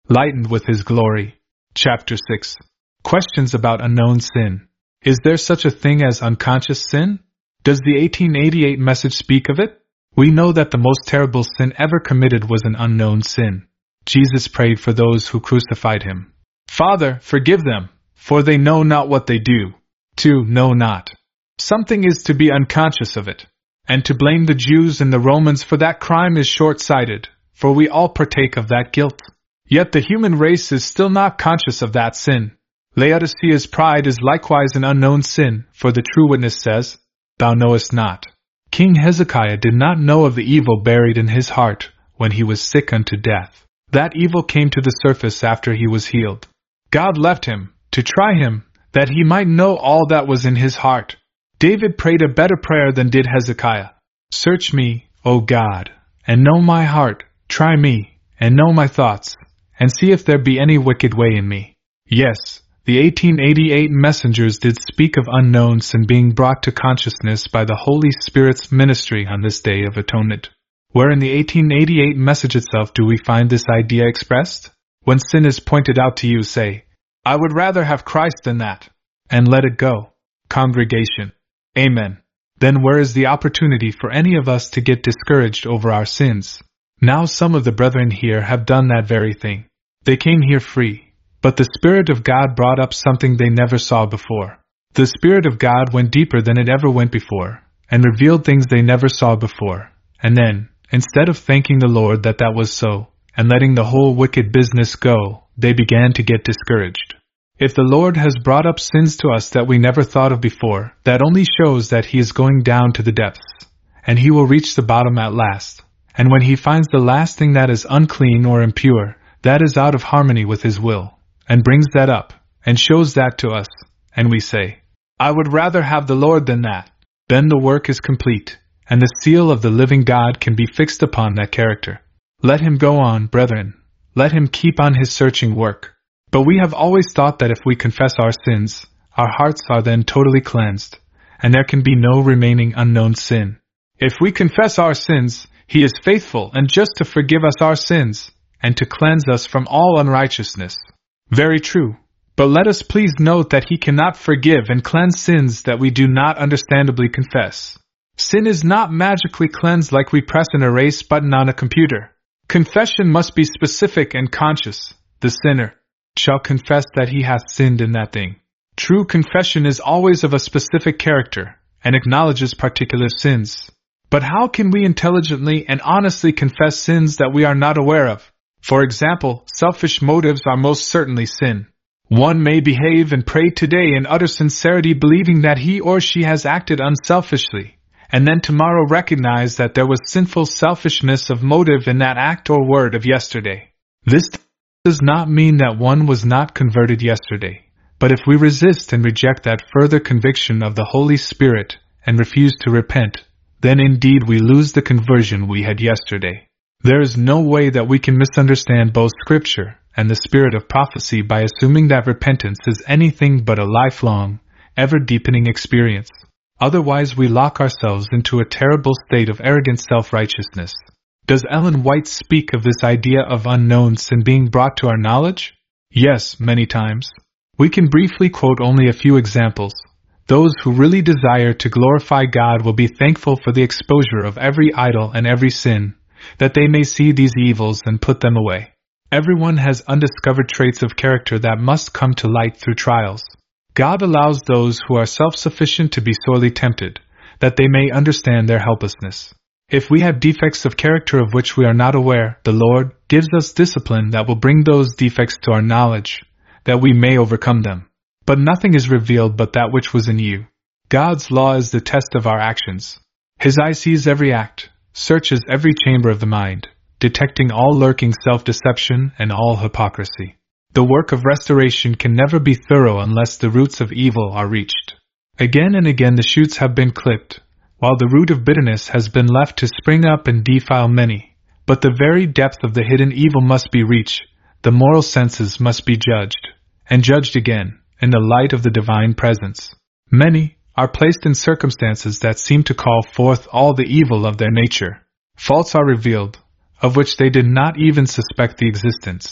lightened with His glory. Chapter 6. Questions about unknown sin. Is there such a thing as unconscious sin? Does the 1888 message speak of it? We know that the most terrible sin ever committed was an unknown sin. Jesus prayed for those who crucified Him. Father, forgive them, for they know not what they do. 2. Know not. Something is to be unconscious of it. And to blame the Jews and the Romans for that crime is short-sighted, for we all partake of that guilt. Yet the human race is still not conscious of that sin. Laodicea's pride is likewise an unknown sin, for the true witness says, Thou knowest not. King Hezekiah did not know of the evil buried in his heart when he was sick unto death. That evil came to the surface after he was healed. God left him, to try him, that he might know all that was in his heart. David prayed a better prayer than did Hezekiah. Search me, O God, and know my heart, try me, and know my thoughts, and see if there be any wicked way in me. Yes, the 1888 messengers did speak of unknown sin being brought to consciousness by the Holy Spirit's ministry on this Day of Atonement. Where in the 1888 message itself do we find this idea expressed? When sin is pointed out to you, say, I would rather have Christ than that, and let it go. Congregation. Amen. Then where is the opportunity for any of us to get discouraged over our sins? Now some of the brethren here have done that very thing. They came here free, but the Spirit of God brought up something they never saw before. The Spirit of God went deeper than it ever went before, and revealed things they never saw before. And then, instead of thanking the Lord that was so, and letting the whole wicked business go, they began to get discouraged. If the Lord has brought up sins to us that we never thought of before, that only shows that He is going down to the depths, and He will reach the bottom at last. And when He finds the last thing that is unclean or impure, that is out of harmony with His will, and brings that up, and shows that to us, and we say, I would rather have the Lord than that, then the work is complete, and the seal of the living God can be fixed upon that character. Let Him go on, brethren. Let Him keep on His searching work. But we have always thought that if we confess our sins, our hearts are then totally cleansed, and there can be no remaining unknown sin. If we confess our sins, He is faithful and just to forgive us our sins, and to cleanse us from all unrighteousness. Very true. But let us please note that He cannot forgive and cleanse sins that we do not understandably confess. Sin is not magically cleansed like we press an erase button on a computer. Confession must be specific and conscious. The sinner shall confess that he hath sinned in that thing. True confession is always of a specific character, and acknowledges particular sins. But how can we intelligently and honestly confess sins that we are not aware of? For example, selfish motives are most certainly sin. One may behave and pray today in utter sincerity believing that he or she has acted unselfishly, and then tomorrow recognize that there was sinful selfishness of motive in that act or word of yesterday. This does not mean that one was not converted yesterday, but if we resist and reject that further conviction of the Holy Spirit and refuse to repent, then indeed we lose the conversion we had yesterday. There is no way that we can misunderstand both Scripture and the spirit of prophecy by assuming that repentance is anything but a lifelong, ever-deepening experience. Otherwise we lock ourselves into a terrible state of arrogant self-righteousness. Does Ellen White speak of this idea of unknown sin being brought to our knowledge? Yes, many times. We can briefly quote only a few examples. Those who really desire to glorify God will be thankful for the exposure of every idol and every sin, that they may see these evils and put them away. Everyone has undiscovered traits of character that must come to light through trials. God allows those who are self-sufficient to be sorely tempted, that they may understand their helplessness. If we have defects of character of which we are not aware, the Lord gives us discipline that will bring those defects to our knowledge, that we may overcome them. But nothing is revealed but that which was in you. God's law is the test of our actions. His eye sees every act, searches every chamber of the mind, detecting all lurking self-deception and all hypocrisy. The work of restoration can never be thorough unless the roots of evil are reached. Again and again the shoots have been clipped, while the root of bitterness has been left to spring up and defile many. But the very depth of the hidden evil must be reached, the moral senses must be judged, and judged again, in the light of the divine presence. Many are placed in circumstances that seem to call forth all the evil of their nature. Faults are revealed, of which they did not even suspect the existence.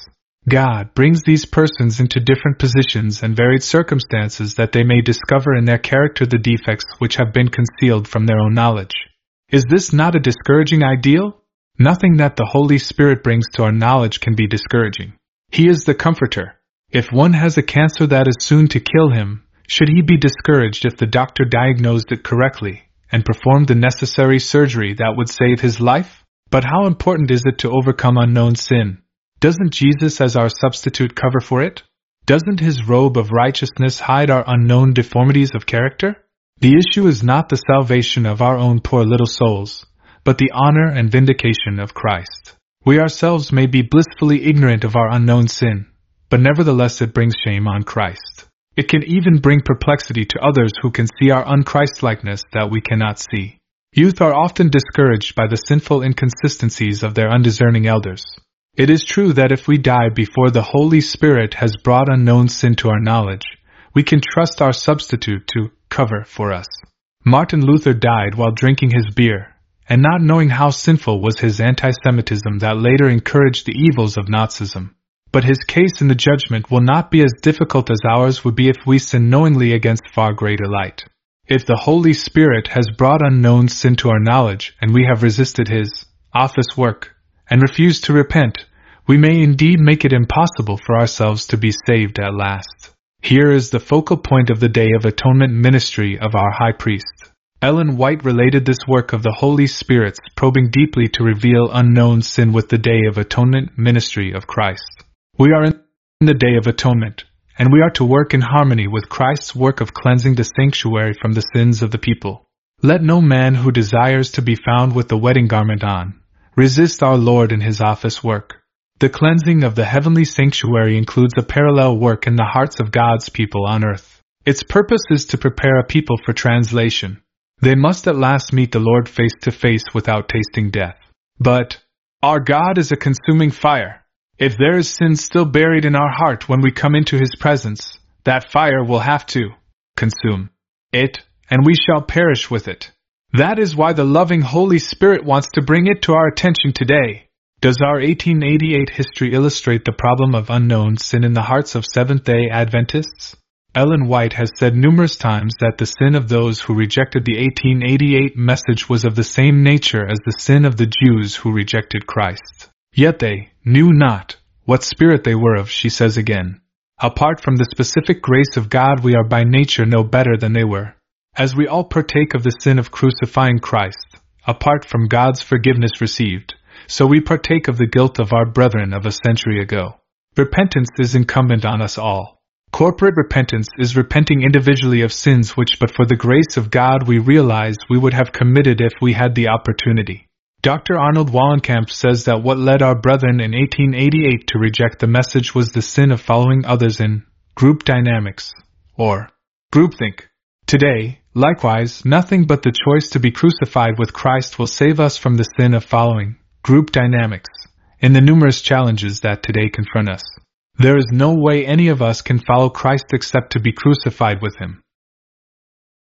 God brings these persons into different positions and varied circumstances that they may discover in their character the defects which have been concealed from their own knowledge. Is this not a discouraging ideal? Nothing that the Holy Spirit brings to our knowledge can be discouraging. He is the Comforter. If one has a cancer that is soon to kill him, should he be discouraged if the doctor diagnosed it correctly and performed the necessary surgery that would save his life? But how important is it to overcome unknown sin? Doesn't Jesus as our substitute cover for it? Doesn't his robe of righteousness hide our unknown deformities of character? The issue is not the salvation of our own poor little souls, but the honor and vindication of Christ. We ourselves may be blissfully ignorant of our unknown sin, but nevertheless it brings shame on Christ. It can even bring perplexity to others who can see our unChristlikeness that we cannot see. Youth are often discouraged by the sinful inconsistencies of their undiscerning elders. It is true that if we die before the Holy Spirit has brought unknown sin to our knowledge, we can trust our substitute to cover for us. Martin Luther died while drinking his beer, and not knowing how sinful was his anti-Semitism that later encouraged the evils of Nazism. But his case in the judgment will not be as difficult as ours would be if we sin knowingly against far greater light. If the Holy Spirit has brought unknown sin to our knowledge and we have resisted his office work and refused to repent, we may indeed make it impossible for ourselves to be saved at last. Here is the focal point of the Day of Atonement ministry of our High Priest. Ellen White related this work of the Holy Spirit's probing deeply to reveal unknown sin with the Day of Atonement ministry of Christ. We are in the Day of Atonement, and we are to work in harmony with Christ's work of cleansing the sanctuary from the sins of the people. Let no man who desires to be found with the wedding garment on resist our Lord in his office work. The cleansing of the heavenly sanctuary includes a parallel work in the hearts of God's people on earth. Its purpose is to prepare a people for translation. They must at last meet the Lord face to face without tasting death. But our God is a consuming fire. If there is sin still buried in our heart when we come into his presence, that fire will have to consume it, and we shall perish with it. That is why the loving Holy Spirit wants to bring it to our attention today. Does our 1888 history illustrate the problem of unknown sin in the hearts of Seventh-day Adventists? Ellen White has said numerous times that the sin of those who rejected the 1888 message was of the same nature as the sin of the Jews who rejected Christ. Yet they knew not what spirit they were of, she says again. Apart from the specific grace of God, we are by nature no better than they were. As we all partake of the sin of crucifying Christ, apart from God's forgiveness received, so we partake of the guilt of our brethren of a century ago. Repentance is incumbent on us all. Corporate repentance is repenting individually of sins which but for the grace of God we realize we would have committed if we had the opportunity. Dr. Arnold Wallenkamp says that what led our brethren in 1888 to reject the message was the sin of following others in group dynamics, or groupthink. Today, likewise, nothing but the choice to be crucified with Christ will save us from the sin of following group dynamics in the numerous challenges that today confront us. There is no way any of us can follow Christ except to be crucified with him.